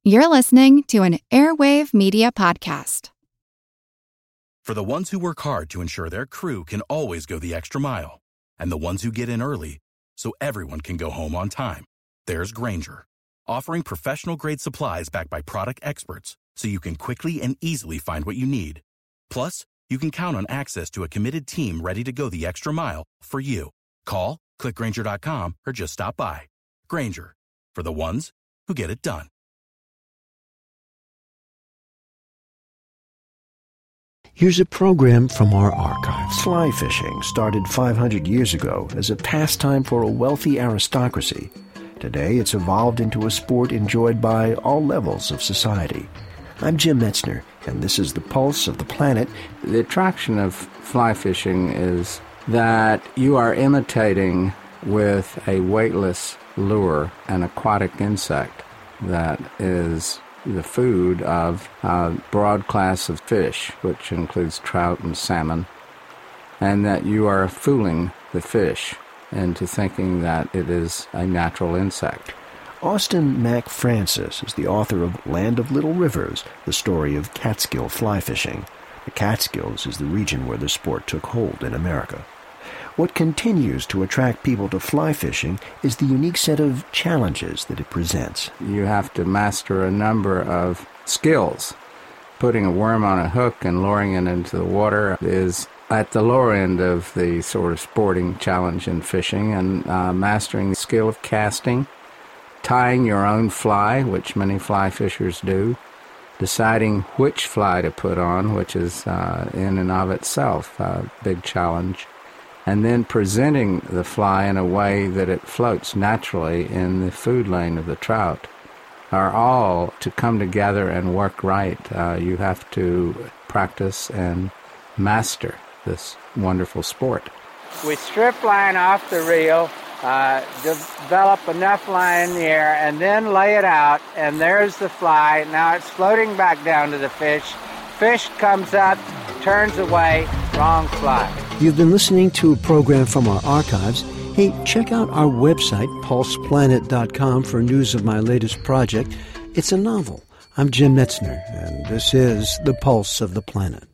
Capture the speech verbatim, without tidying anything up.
You're listening to an Airwave Media Podcast. For the ones who work hard to ensure their crew can always go the extra mile, and the ones who get in early so everyone can go home on time, there's Grainger, offering professional-grade supplies backed by product experts so you can quickly and easily find what you need. Plus, you can count on access to a committed team ready to go the extra mile for you. Call, click Grainger dot com, or just stop by. Grainger, for the ones who get it done. Here's a program from our archives. Fly fishing started five hundred years ago as a pastime for a wealthy aristocracy. Today, it's evolved into a sport enjoyed by all levels of society. I'm Jim Metzner, and this is the Pulse of the Planet. The attraction of fly fishing is that you are imitating with a weightless lure an aquatic insect that is the food of a broad class of fish, which includes trout and salmon, and that you are fooling the fish into thinking that it is a natural insect. Austin Mac Francis is the author of Land of Little Rivers, the story of Catskill fly fishing. The Catskills is the region where the sport took hold in America. What continues to attract people to fly fishing is the unique set of challenges that it presents. You have to master a number of skills. Putting a worm on a hook and luring it into the water is at the lower end of the sort of sporting challenge in fishing, and uh, mastering the skill of casting, tying your own fly, which many fly fishers do, deciding which fly to put on, which is uh, in and of itself a big challenge, and then presenting the fly in a way that it floats naturally in the food lane of the trout, are all to come together and work right. Uh, you have to practice and master this wonderful sport. We strip line off the reel, uh, develop enough line in the air, and then lay it out, and there's the fly. Now it's floating back down to the fish. Fish comes up, turns away, wrong fly. You've been listening to a program from our archives. Hey, check out our website, pulse planet dot com, for news of my latest project. It's a novel. I'm Jim Metzner, and this is The Pulse of the Planet.